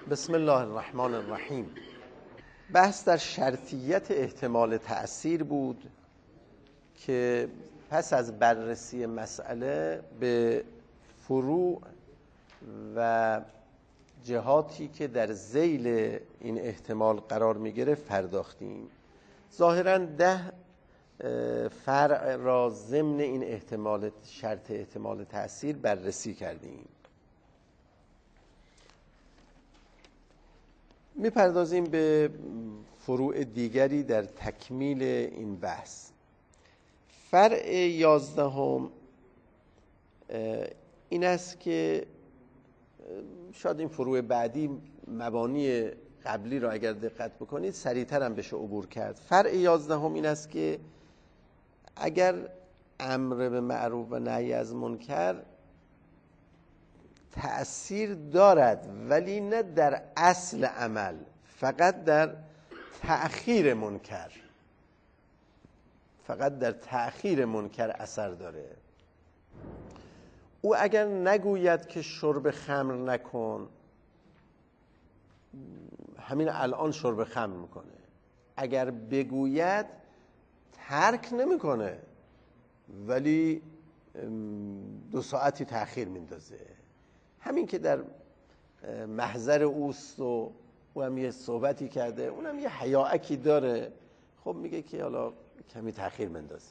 بسم الله الرحمن الرحیم. بحث در شرطیت احتمال تأثیر بود که پس از بررسی مسئله به فروع و جهاتی که در ذیل این احتمال قرار می‌گیره پرداختیم. ظاهراً 10 فرع را ضمن این احتمال شرط احتمال تأثیر بررسی کردیم. میپردازیم به فروع دیگری در تکمیل این بحث. فرع 11 این است که شاید این فروع بعدی مبانی قبلی را اگر دقت بکنید سریعتر هم بشه عبور کرد. فرع 11 این است که اگر امر به معروف و نهی از منکر تأثیر دارد ولی نه در اصل عمل، فقط در تأخیر منکر، فقط در تأخیر منکر اثر داره. او اگر نگوید که شرب خمر نکن، همین الان شرب خمر میکنه. اگر بگوید ترک نمیکنه ولی 2 ساعتی تأخیر میندازه. همین که در محضر اوست و او هم یه صحبتی کرده، اونم یه حیاءکی داره، خب میگه که حالا کمی تأخیر مندازی.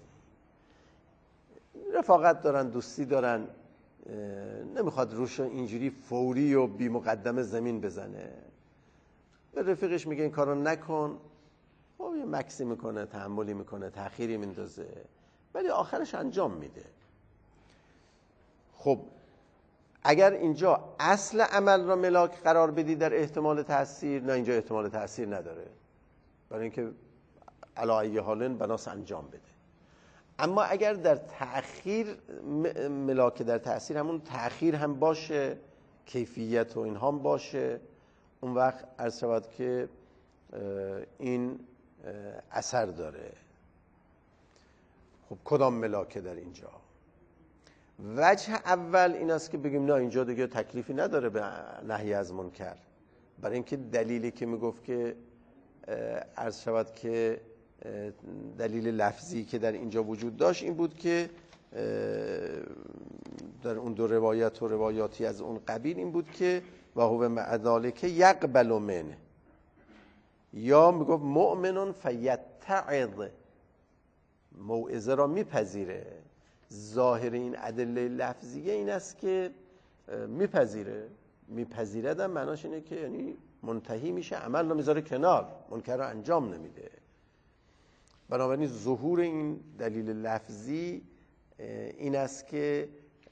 رفاقت دارن، دوستی دارن، نمیخواد روش اینجوری فوری و بی مقدمه زمین بزنه. به رفیقش میگه این کارو نکن، خب یه مکسی میکنه، تحملی میکنه، تأخیری مندازه، ولی آخرش انجام میده. خب اگر اینجا اصل عمل را ملاک قرار بدی در احتمال تأثیر، نه، اینجا احتمال تأثیر نداره، برای اینکه علی ای حال بناس انجام بده. اما اگر در تأخیر ملاک در تأثیر، همون تأخیر هم باشه، کیفیت و اینها هم باشه، اون وقت عرض شود که این اثر داره. خب کدام ملاکه در اینجا؟ وجه اول این است که بگیم نه، اینجا دیگه تکلیفی نداره به نهی از منکر، برای اینکه دلیلی که میگفت که عرض شود که دلیل لفظی که در اینجا وجود داشت این بود که در اون 2 روایت و روایاتی از اون قبیل این بود که و هو مع ذلک یقبل منه، یا میگفت مؤمن فیتعظ، موعظه را میپذیره. ظاهر این ادله لفظیه این است که میپذیره هم معناش اینه که یعنی منتهی میشه، عمل رو میذاره کنار، منکر رو انجام نمیده. بنابراین ظهور این دلیل لفظی این است که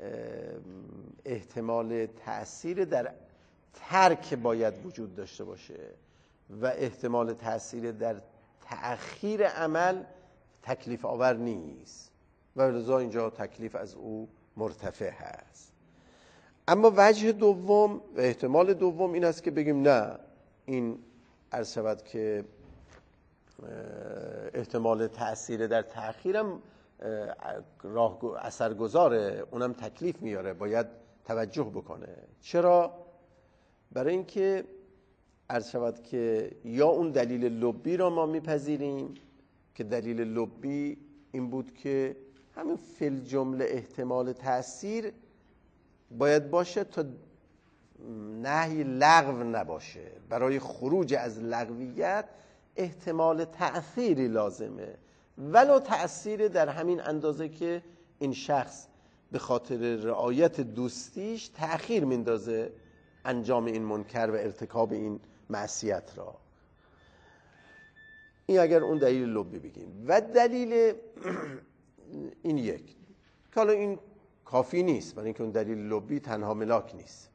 احتمال تأثیر در ترک باید وجود داشته باشه و احتمال تأثیر در تأخیر عمل تکلیف آور نیست و لذا اینجا تکلیف از او مرتفع هست. اما وجه دوم و احتمال دوم این است که بگیم نه، این عرض شود که احتمال تأثیر در تأخیرم اثرگذاره، اونم تکلیف میاره، باید توجه بکنه. چرا؟ برای اینکه عرض شود که یا اون دلیل لبی را ما میپذیریم که دلیل لبی این بود که همین فی الجمله احتمال تأثیر باید باشه تا نهی لغو نباشه. برای خروج از لغویت احتمال تأثیری لازمه، ولو تأثیر در همین اندازه که این شخص به خاطر رعایت دوستیش تأخیر میندازه انجام این منکر و ارتکاب این معصیت را. این اگر اون دلیل لبی بگیم. و دلیل این یک که حالا این کافی نیست، برای اینکه اون دلیل لبی تنها ملاک نیست.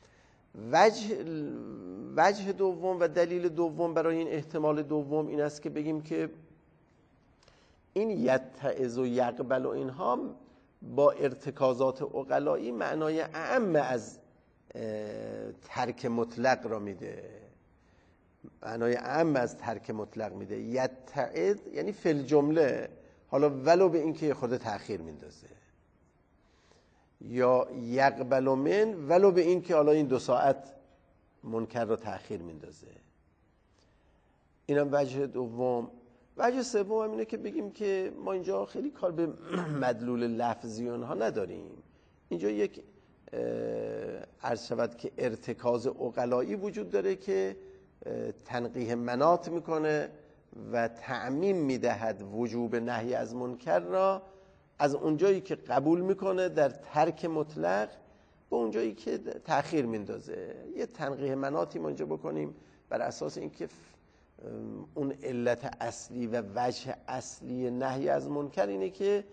وجه دوم و دلیل دوم برای این احتمال دوم این است که بگیم که این یتعظ و یقبل و اینها با ارتکازات عقلایی معنای اعم از ترک مطلق را میده، معنای اعم از ترک مطلق میده. یتعظ یعنی فی الجمله، حالا ولو به این که خود تأخیر میندازه، یا یقبل من ولو به این که حالا این 2 ساعت منکر رو تأخیر میندازه. اینم وجه دوم. وجه سوم هم اینه که بگیم که ما اینجا خیلی کار به مدلول لفظی اونها نداریم. اینجا یک عرض شود که ارتکاز عقلایی وجود داره که تنقیح مناط میکنه و تعمیم میدهد وجوب نهی از منکر را از اونجایی که قبول میکنه در ترک مطلق به اونجایی که تأخیر میندازه. یه تنقیح مناطی ما اینجا بکنیم بر اساس اینکه اون علت اصلی و وجه اصلی نهی از منکر اینه که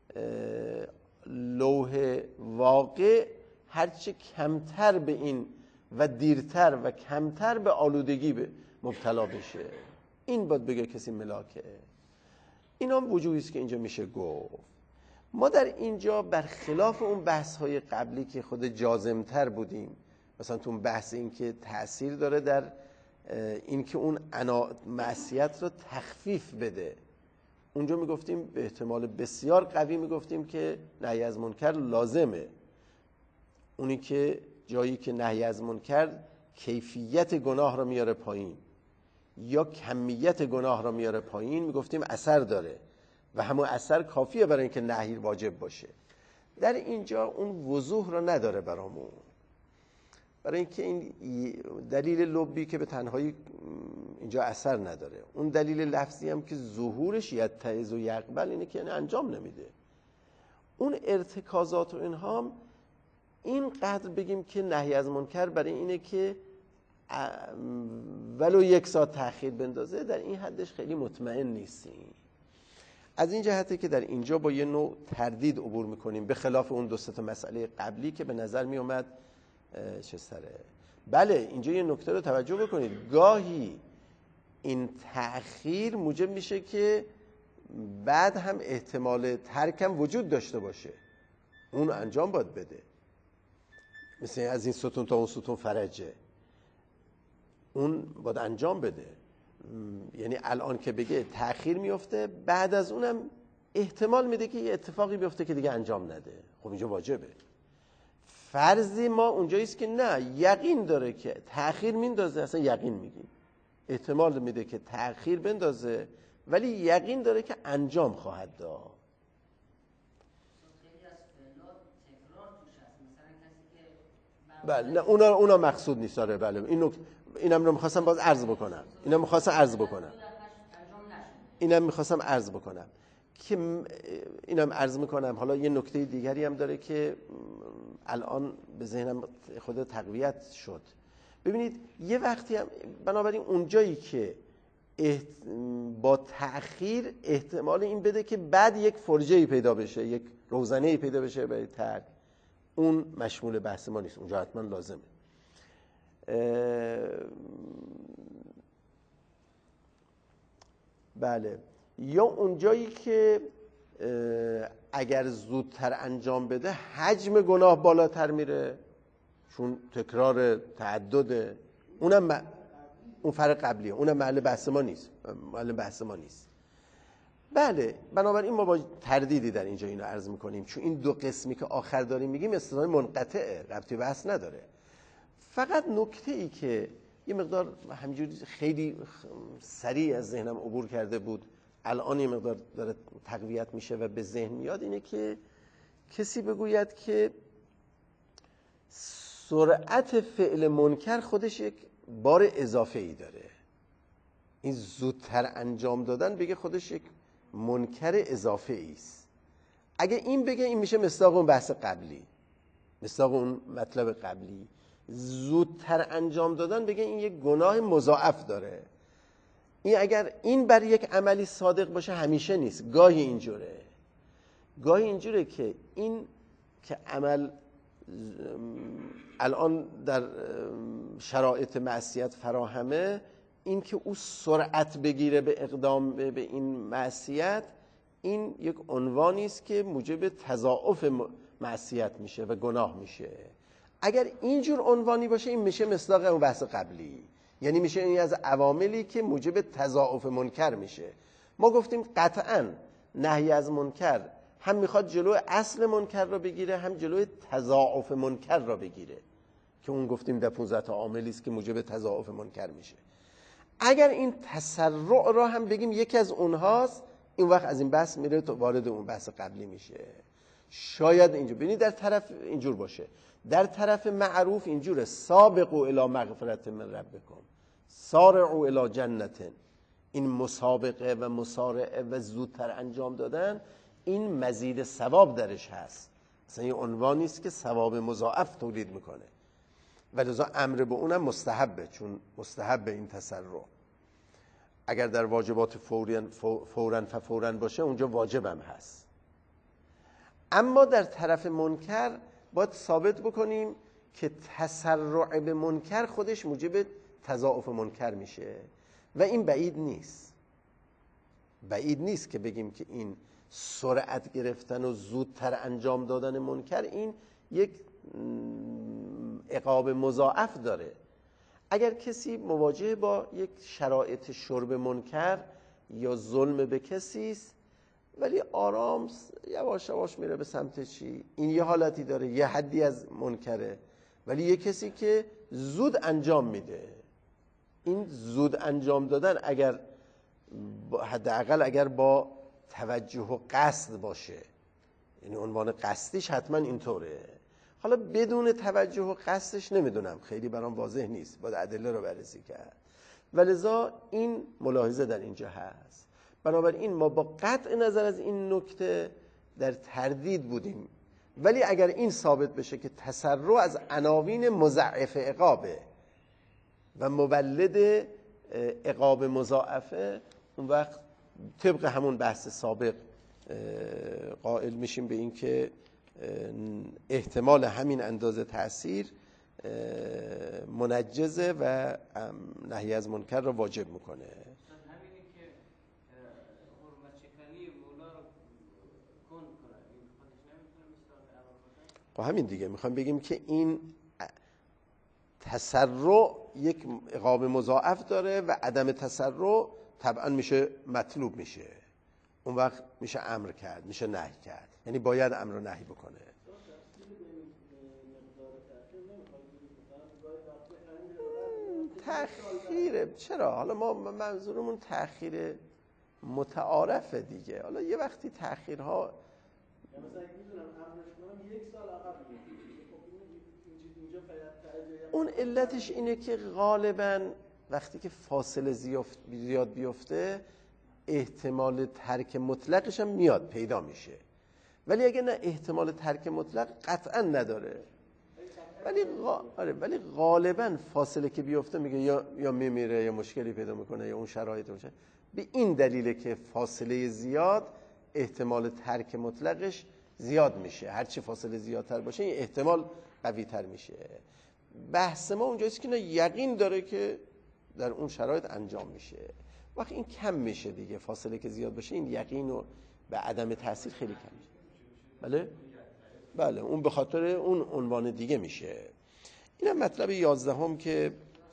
لوح واقع هرچه کمتر به این و دیرتر و کمتر به آلودگی مبتلا بشه، این باید بگه کسی ملاکه. این هم وجوهی است که اینجا میشه گفت. ما در اینجا برخلاف اون بحث‌های قبلی که خود جازمتر بودیم، مثلا تو بحث این که تأثیر داره در این که اون معصیت رو تخفیف بده، اونجا میگفتیم به احتمال بسیار قوی میگفتیم که نهی از منکر لازمه. اونی که جایی که نهی از منکر کیفیت گناه رو میاره پایین یا کمیت گناه رو میاره پایین، میگفتیم اثر داره و همون اثر کافیه برای اینکه نهی واجب باشه. در اینجا اون وضوح رو نداره برامون، برای اینکه این دلیل لبی که به تنهایی اینجا اثر نداره، اون دلیل لفظی هم که ظهورش یتعظ و یقبل اینه که انجام نمیده. اون ارتکازات و اینها هم اینقدر بگیم که نهی از منکر برای اینه که ولو 1 ساعت تأخیر بندازه، در این حدش خیلی مطمئن نیستیم. از این جهته که در اینجا با یه نوع تردید عبور میکنیم، به خلاف اون 2 مسئله قبلی که به نظر میومد چه سره. بله اینجا یه نکته رو توجه بکنید، گاهی این تأخیر موجب میشه که بعد هم احتمال ترکم وجود داشته باشه، اون انجام باید بده. مثل از این ستون تا اون ستون فرجه، اون باید انجام بده. یعنی الان که بگه تأخیر میفته، بعد از اونم احتمال میده که یه اتفاقی بیفته که دیگه انجام نده، خب اینجا واجبه. فرضی ما اونجاییست که نه، یقین داره که تأخیر میندازه، اصلا یقین میگیم، احتمال میده که تأخیر بندازه ولی یقین داره که انجام خواهد داد. بله نه اونا مقصود نیست. داره بله اینم رو می‌خواستم باز عرض بکنم. که اینم عرض میکنم. حالا یه نکته دیگری هم داره که الان به ذهنم خود تقویت شد. ببینید یه وقتی هم بنابراین اونجایی که با تأخیر احتمال این بده که بعد یک فرجه‌ای پیدا بشه، یک روزنه‌ای پیدا بشه برای ترک، اون مشمول بحث ما نیست، اونجا حتما لازمه. بله یا اونجایی که اگر زودتر انجام بده حجم گناه بالاتر میره، چون تکرار تعدده، اونم اون فرق قبلیه، اونم محل بحث ما نیست. بله بنابراین ما با تردیدی در اینجا اینو عرض میکنیم، چون این 2 قسمی که آخر داریم میگیم استثنای منقطعه، ربطی بحث نداره. فقط نکته ای که یه مقدار همینجوری خیلی سریع از ذهنم عبور کرده بود، الان یه مقدار داره تقویت میشه و به ذهن میاد، اینه که کسی بگوید که سرعت فعل منکر خودش یک بار اضافه ای داره. این زودتر انجام دادن بگه خودش یک منکر اضافه ای است. اگه این بگه این میشه مصداق اون بحث قبلی، مصداق اون مطلب قبلی. زودتر انجام دادن بگه این یک گناه مضاعف داره. این اگر این بر یک عملی صادق باشه همیشه نیست، گاهی اینجوره که این که عمل الان در شرایط معصیت فراهمه، این که او سرعت بگیره به اقدام به این معصیت، این یک عنوانی است که موجب تضاعف معصیت میشه و گناه میشه. اگر اینجور عنوانی باشه این میشه مصداق اون بحث قبلی، یعنی میشه این از عواملی که موجب تضاعف منکر میشه. ما گفتیم قطعاً نهی از منکر هم میخواد جلو اصل منکر را بگیره، هم جلوی تضاعف منکر را بگیره، که اون گفتیم در 15 تا عاملی است که موجب تضاعف منکر میشه. اگر این تسرع را هم بگیم یکی از اونهاست، این وقت از این بحث میره تو وارد اون بحث قبلی میشه. شاید اینجور ببینید در طرف اینجور باشه، در طرف معروف اینجوره سابقوا الی مغفرت من ربکم سارعوا الی جنت. این مسابقه و مسارعه و زودتر انجام دادن این مزید ثواب درش هست، مثلا این عنوانی است که ثواب مضاعف تولید میکنه، ولذا امر به اونم مستحبه، چون مستحب این تسرع. اگر در واجبات فوراً باشه اونجا واجبم هست. اما در طرف منکر باید ثابت بکنیم که تسرع به منکر خودش موجب تضاعف منکر میشه و این بعید نیست که بگیم که این سرعت گرفتن و زودتر انجام دادن منکر این یک عقاب مضاعف داره. اگر کسی مواجه با یک شرایط شرب منکر یا ظلم به کسی است ولی آرام یواش یواش میره به سمت چی، این یه حالتی داره، یه حدی از منکره، ولی یه کسی که زود انجام میده، این زود انجام دادن اگر حداقل اگر با توجه و قصد باشه، یعنی عنوان قصدیش حتما اینطوره. حالا بدون توجه و قصدش نمیدونم، خیلی برام واضح نیست، باید ادله رو بررسی کرد، ولذا این ملاحظه در اینجا هست. بنابراین ما با قطع نظر از این نکته در تردید بودیم، ولی اگر این ثابت بشه که تسرع از عناوین مضاعف عقابه و مولد عقاب مضاعفه، اون وقت طبق همون بحث سابق قائل میشیم به این که احتمال همین اندازه تأثیر منجزه و نهی از منکر را واجب میکنه. همینی که حرمت شکنی مولا رو کن کنه، این خودش نمیتونه مثال اول باشه؟ همین دیگه میخوام بگیم که این تسرع یک عقاب مضاعف داره و عدم تسرع طبعا میشه مطلوب، میشه اون وقت میشه امر کرد، میشه نهی کرد، یعنی باید امر و نهی بکنه. تأخیره چرا؟ حالا ما منظورمون تأخیر متعارفه دیگه. حالا یه وقتی تأخیرها مثلا میدونم امرش کنم 1 سال عقب اینجا اون علتش اینه که غالباً وقتی که فاصله زیاد بیفته احتمال ترک مطلقش هم میاد پیدا میشه، ولی اگه نه احتمال ترک مطلق قطعا نداره. ولی غالباً فاصله که بیفته میگه یا میمیره یا مشکلی پیدا میکنه یا اون شرایط میشه. به این دلیله که فاصله زیاد احتمال ترک مطلقش زیاد میشه، هرچی فاصله زیادتر باشه این احتمال قوی تر میشه. بحث ما اونجاست که نه یقین داره که در اون شرایط انجام میشه، وقتی این کم میشه دیگه، فاصله که زیاد باشه این یقین و به عدم تاثیر خیلی کم میشه. بله اون به خاطر اون عنوان دیگه میشه. اینم مطلب 11 که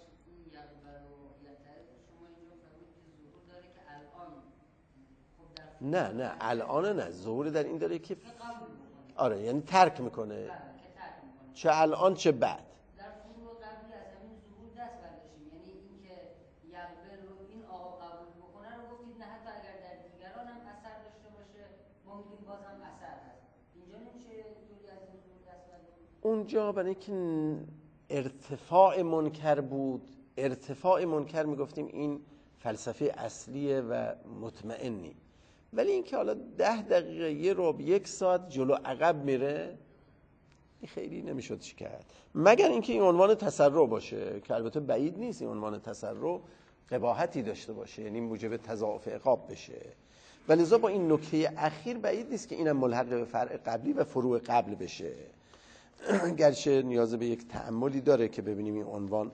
نه الان نه، ظهور در این داره که آره یعنی ترک میکنه، چه الان چه بعد. در فروع قبلی از همین ظهور دست برداشتیم، یعنی اینکه یقبل رو این آقا قبول بکنه رو گفتید نه حتی اگر در دیگران هم اثر داشته باشه ما میگیم باز هم اثر هست. اینجا نمیشه اینطوری از این ظهور دست برداشت؟ اونجا برای اینکه ارتفاع منکر بود، ارتفاع منکر میگفتیم این فلسفه اصلیه و مطمئنی، ولی اینکه حالا 10 دقیقه یه ربع 1 ساعت جلو عقب میره این خیلی نمیشد چی کرد، مگر اینکه این عنوان تسرع باشه که البته بعید نیست این عنوان تسرع قباحتی داشته باشه، یعنی موجب تضاعف عقاب بشه. ولذا با این نکته اخیر بعید نیست که اینم ملحق به فرع قبلی و فروع قبل بشه، گرچه نیاز به یک تأملی داره که ببینیم این عنوان.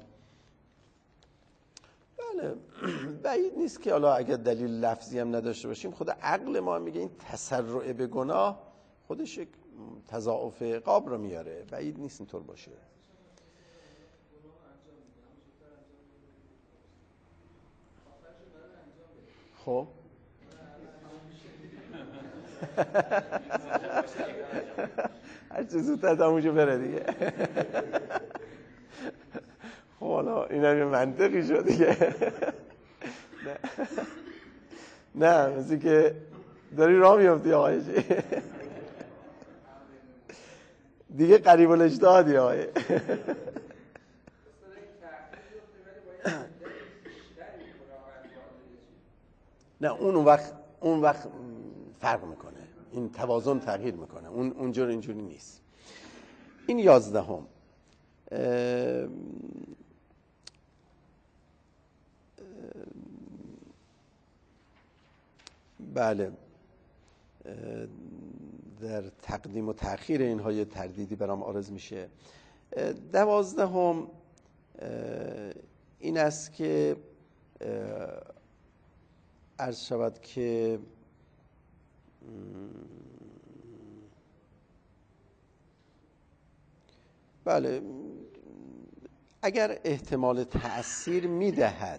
بله بعید نیست که حالا اگر دلیل لفظی هم نداشته باشیم خود عقل ما هم میگه این تسرع به گناه خودش یک تضاعف عقاب رو میاره، بعید نیست اینطور باشه. خب هر چه زودتر تموم شه بره دیگه. خب حالا اینم یه منطقی شد دیگه. نه مثل که داری راه میافتی آقای دیگه قریب الاجتهادی آقای. نه اون وقت فرق میکنه، این توازن تغییر میکنه، اونجور اینجوری نیست. این 11. بله در تقدیم و تأخیر اینها یه تردیدی برام عارض میشه. 12 این است که عرض شود که بله اگر احتمال تأثیر میدهد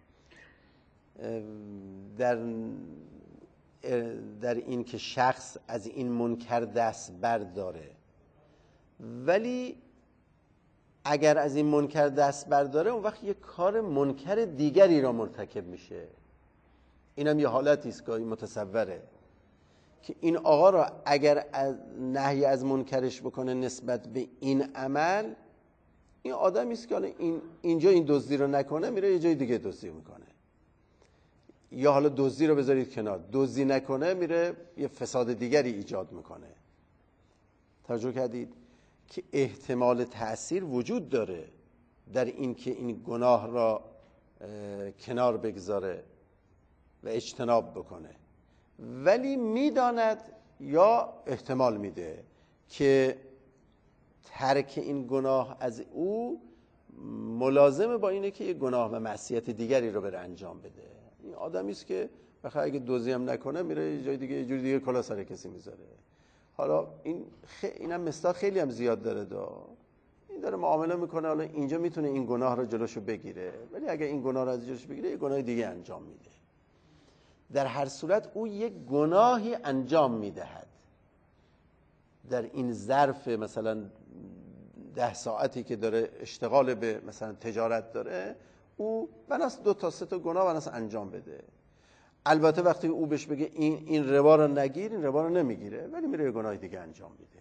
در این که شخص از این منکر دست برداره، ولی اگر از این منکر دست برداره اون وقت یک کار منکر دیگری را مرتکب میشه. اینم یه حالتی است که متصوره که این آقا را اگر نهی از منکرش بکنه نسبت به این عمل، این آدمی است که حالا اینجا این دزدی رو نکنه میره یه جای دیگه دزدی میکنه، یا حالا دزدی رو بذارید کنار، دزدی نکنه میره یه فساد دیگری ایجاد میکنه. توجه کردید که احتمال تأثیر وجود داره در این که این گناه را کنار بگذاره و اجتناب بکنه، ولی میداند یا احتمال میده که ترک این گناه از او ملازمه با اینه که یه گناه و معصیت دیگری رو بره انجام بده. این آدمی است که بخاطر اگه دزدی هم نکنه میره یه جای دیگه، یه جوری دیگه کلا سر کسی میذاره. حالا اینم مصداق خیلی هم زیاد داره این داره معامله میکنه، حالا اینجا میتونه این گناه رو جلوشو بگیره، ولی اگه این گناه رو از جلوش بگیره یه گناه دیگه انجام میده. در هر صورت او یک گناهی انجام میدهد در این ظرف مثلا 10 ساعتی که داره اشتغال به مثلا تجارت داره، او بناس 2 تا 3 تا گناه بناس انجام بده. البته وقتی او بهش بگه این ربا رو نگیر، این ربا رو نمیگیره، ولی میره یه گناه دیگه انجام میده.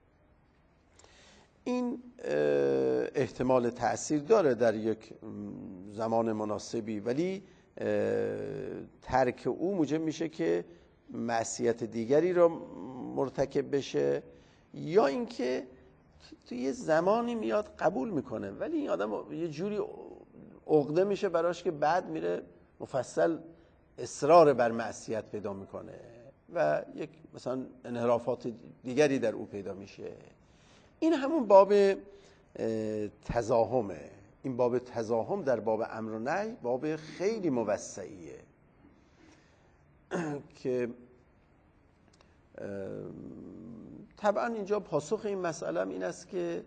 این احتمال تأثیر داره در یک زمان مناسبی، ولی ترک او موجب میشه که معصیت دیگری را مرتکب بشه، یا اینکه تو یه زمانی میاد قبول میکنه ولی این آدم یه جوری عقده میشه براش که بعد میره مفصل اصرار بر معصیت پیدا میکنه و یک مثلا انحرافات دیگری در او پیدا میشه. این همون باب تزاحمه. این باب تزاحم در باب امر و نهی باب خیلی موسعیه که طبعا اینجا پاسخ این مسئله این است که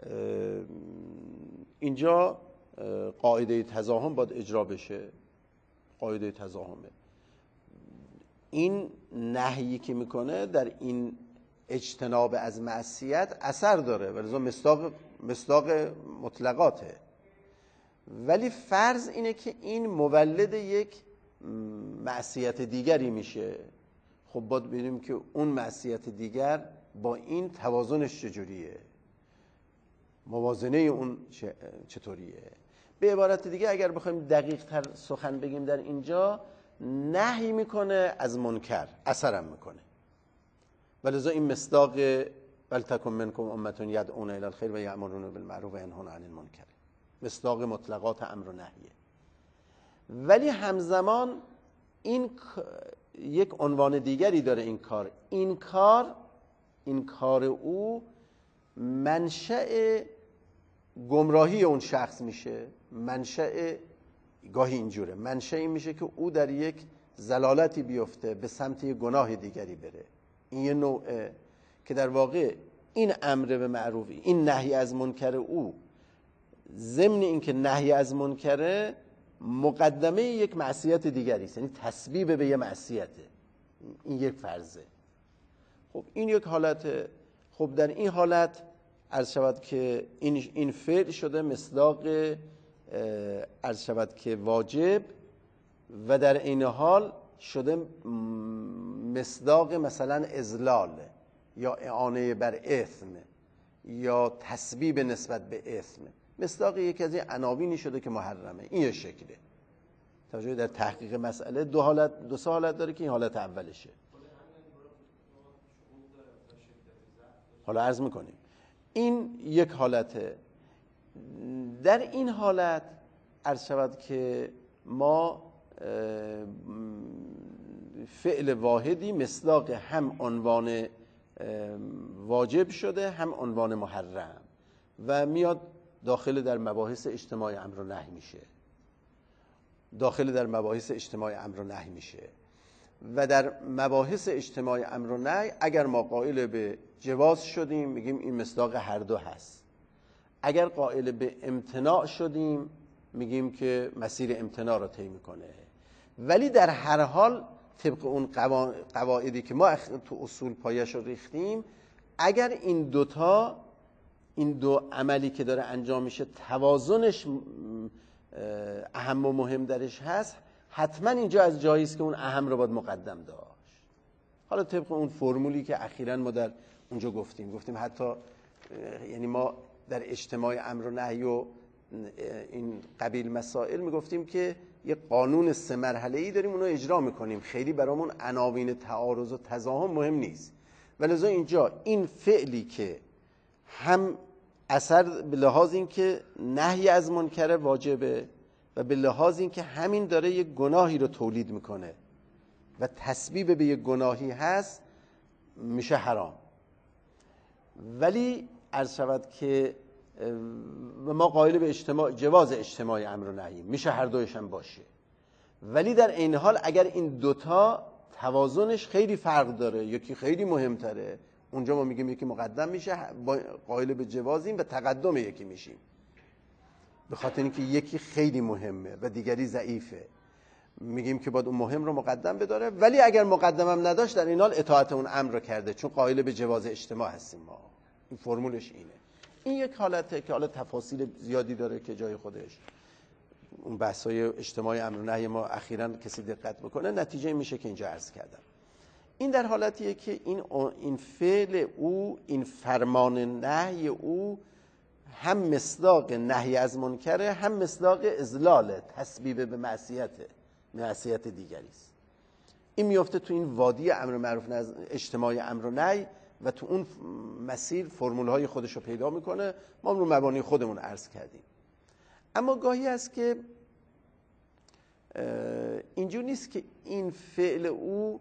اینجا قاعده تزاحم باید اجرا بشه. قاعده تزاحمه. این نهیی که میکنه در این اجتناب از معصیت اثر داره، ولذا مصداق مطلقاته، ولی فرض اینه که این مولد یک معصیت دیگری میشه. خب باید ببینیم که اون معصیت دیگر با این توازنش چجوریه، موازنه اون چطوریه. به عبارت دیگه اگر بخوایم دقیق تر سخن بگیم در اینجا، نهی میکنه از منکر، اثرم میکنه، ولذا این مصداق ولتکن منکم امة یدعون الی الخیر و یأمرون بالمعروف و ینهون عن المنکر، مصداق مطلقات امر و نهیه. ولی همزمان این یک عنوان دیگری داره. این کار او منشأ گمراهی اون شخص میشه. منشأ گاهی اینجوره، منشأ این میشه که او در یک ضلالتی بیفته، به سمت یک گناه دیگری بره. این یه نوعه که در واقع این امر به معروفی، این نهی از منکر او، ضمن این که نهی از منکره مقدمه یک معصیت دیگری است، یعنی تسبیب به یه معصیته. این یک فرضه. خب این یک حالته. خب در این حالت عرض شود که این فعل شده مصداق عرض شود که واجب و در این حال شده مصداق مثلا اذلال یا اعانه بر اثم یا تسبیب نسبت به اثم، مصداق یکی از این عناوینی شده که محرمه. این یه شکله. توجه در تحقیق مسئله دو سه حالت داره که این حالت اولشه. حالا عرض میکنیم این یک حالته. در این حالت عرض شود که ما فعل واحدی مصداق هم عنوان واجب شده هم عنوان محرم و میاد داخل در مباحث اجتماع امر و نهی میشه، و در مباحث اجتماع امر و نهی اگر ما قائل به جواز شدیم میگیم این مصداق هر دو هست، اگر قائل به امتناع شدیم میگیم که مسیر امتناع را طی میکنه. ولی در هر حال طبق اون قواعدی که ما تو اصول پایش رو ریختیم، اگر این دو عملی که داره انجام میشه توازنش اهم و مهم درش هست، حتما اینجا از جایی است که اون اهم رو باید مقدم داشت. حالا طبق اون فرمولی که اخیراً ما در اونجا گفتیم حتی یعنی ما در اجتماع امر و نهی و این قبیل مسائل میگفتیم که یه قانون 3 مرحله‌ای داریم، اونو اجرا میکنیم، خیلی برامون عناوین تعارض و تزاحم مهم نیست. ولذا اینجا این فعلی که هم اثر به لحاظ این که نهی از منکر واجبه و به لحاظ این که همین داره یک گناهی رو تولید میکنه و تسبیب به یک گناهی هست، میشه حرام. ولی عرض شود که ما قائل به جواز اجتماع امر و نهی، میشه هر دویش هم باشه. ولی در این حال اگر این دوتا توازنش خیلی فرق داره، یکی خیلی مهمتره، اونجا ما میگیم یکی مقدم میشه، قائل به جوازیم و تقدم یکی میشیم، به خاطر اینکه یکی خیلی مهمه و دیگری ضعیفه، میگیم که باید اون مهم رو مقدم بداره. ولی اگر مقدم هم نداشت در این حال اطاعت اون امر رو کرده، چون قائل به جواز اجتماع هستیم ما. این فرمولش اینه. این یک حالته که حالا تفاصیل زیادی داره که جای خودش اون بحثای اجتماع امر و نهی ما اخیراً کسی دقت بکنه، نتیجه میشه که اینجا عرض کردم. این در حالتیه که این فعل او، این فرمان نهی او هم مصداق نهی از منکره، هم مصداق اذلال تسبیب به معصیت دیگری است. این میفته تو این وادی امر معروف اجتماع امر و نهی و تو اون مسیر فرمول‌های خودش رو پیدا میکنه. ما رو مبانی خودمون عرض کردیم. اما گاهی هست که اینجور نیست که این فعل او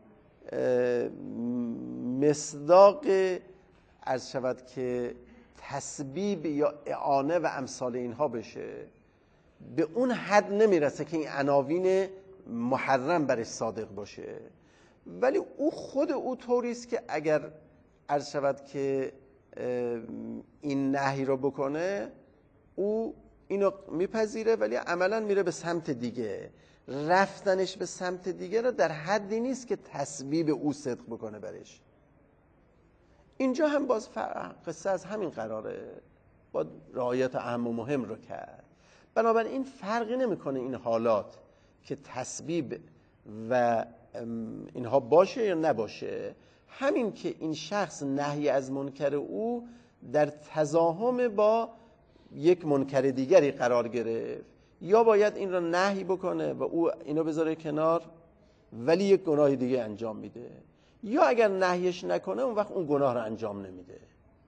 مصداق عرض شود که تسبیب یا اعانه و امثال اینها بشه، به اون حد نمیرسه که این عناوین محرم برش صادق باشه. ولی خود او طوریست که اگر عرض شود که این نهی رو بکنه، او اینو میپذیره ولی عملا میره به سمت دیگه. رفتنش به سمت دیگه رو در حدی نیست که تسبیب او صدق بکنه برش. اینجا هم باز قصه از همین قراره، با رعایت اهم و مهم رو کرد. بنابراین فرقی نمیکنه این حالات که تسبیب و اینها باشه یا نباشه، همین که این شخص نهی از منکر او در تزاحم با یک منکر دیگری قرار گرفت، یا باید این را نهی بکنه و او اینو بذاره کنار ولی یک گناه دیگه انجام میده، یا اگر نهیش نکنه اون وقت اون گناه رو انجام نمیده.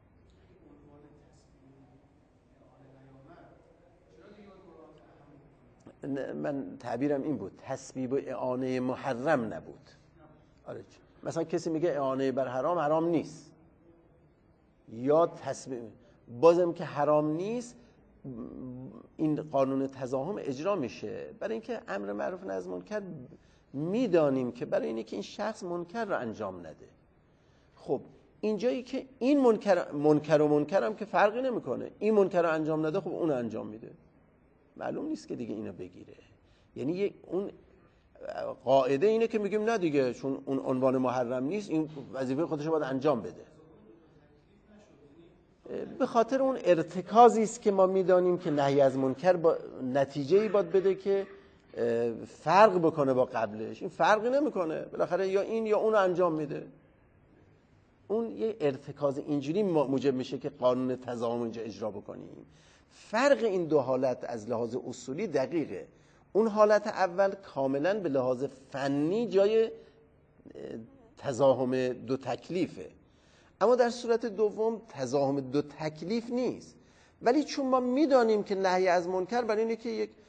من تعبیرم این بود، تسبیب و اعانه محرم نبود. آره، مثلا کسی میگه اعانه بر حرام نیست، یا تسبیب بازم که حرام نیست، این قانون تزاحم اجرا میشه. برای اینکه امر معروف نهی از منکر میدانیم که برای اینکه این شخص منکر رو انجام نده. خب اینجایی که این منکر هم که فرقی نمیکنه، این منکر رو انجام نده، خب اون انجام میده، معلوم نیست که دیگه اینو بگیره. یعنی اون قاعده اینه که میگیم نه دیگه، چون اون عنوان محرم نیست، این وظیفه خودش رو باید انجام بده. به خاطر اون ارتکازی است که ما میدانیم که نهی از منکر با نتیجه‌ای باید بده که فرق بکنه با قبلش. این فرقی نمیکنه، بالاخره یا این یا اون انجام میده. اون یه ارتکاز اینجوری موجب میشه که قانون تضامن اینجا اجرا بکنیم. فرق این دو حالت از لحاظ اصولی دقیقه. اون حالت اول کاملا به لحاظ فنی جای تضاهم دو تکلیفه، اما در صورت دوم تضاهم دو تکلیف نیست. ولی چون ما میدانیم که نهی از منکر برای اینه که یک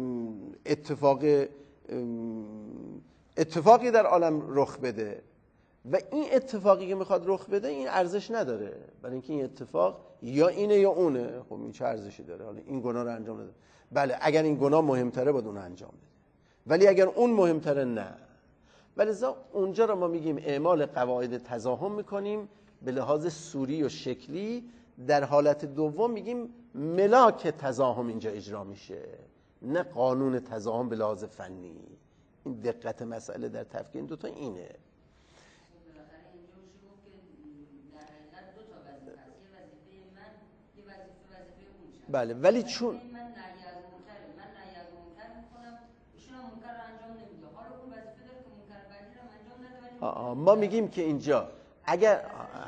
اتفاقی در عالم رخ بده و این اتفاقی که میخواد رخ بده این ارزش نداره، برای اینکه این اتفاق یا اینه یا اونه. خب این چه ارزشی داره؟ حالا این گناه رو انجام بده، بله اگر این گناه مهمتره باید اون انجام بده، ولی اگر اون مهمتره نه. ولذا اونجا رو ما میگیم اعمال قواعد تضاهم میکنیم به لحاظ صوری و شکلی. در حالت دوم میگیم ملاک تضاهم اینجا اجرا میشه، نه قانون تضاهم به لحاظ فنی. این دقت مسئله در تفکیک این دوتا اینه. بله ولی چون من نهی از منکر میکنم، ایشون هم منکر رو انجام نمیده، حالا اون وظیفه داره که منکر بعدی رو انجام نده. ولی ما میگیم که اینجا اگر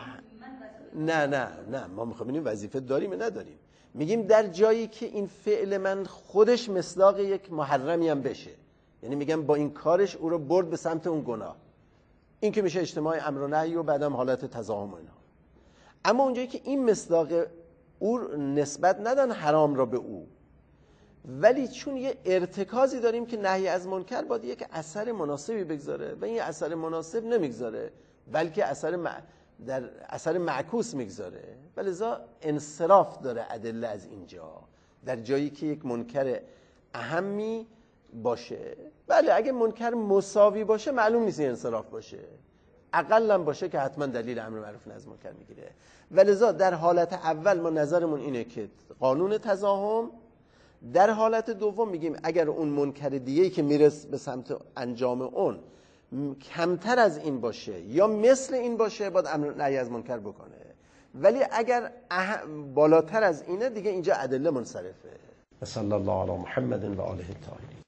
نه ما میخوایم ببینیم وظیفه داریم یا نداریم. میگیم در جایی که این فعل من خودش مصداق یک محرمی هم بشه، یعنی میگم با این کارش او رو برد به سمت اون گناه، این که میشه اجتماع امر و نهی و بعدم حالت تضاهم و اینا. اما اونجایی که این مصداق او نسبت ندن حرام را به او، ولی چون یه ارتکازی داریم که نهی از منکر باید یک اثر مناسبی بگذاره و این اثر مناسب نمیگذاره، بلکه در اثر معکوس میگذاره، ولذا انصراف داره ادله از اینجا. در جایی که یک منکر اهمی باشه، بله اگه منکر مساوی باشه معلوم نیست انصراف باشه، اقلا باشه که حتما دلیل امر معروف نهی از منکر میگیره. ولذا در حالت اول ما نظرمون اینه که قانون تضاهم. در حالت دوم میگیم اگر اون منکر دیگه‌ای که میرس به سمت انجام اون کمتر از این باشه یا مثل این باشه باید امر نهی از منکر بکنه، ولی اگر بالاتر از اینه دیگه اینجا ادله منصرفه. صلی الله علی محمد و آله الطاهرین.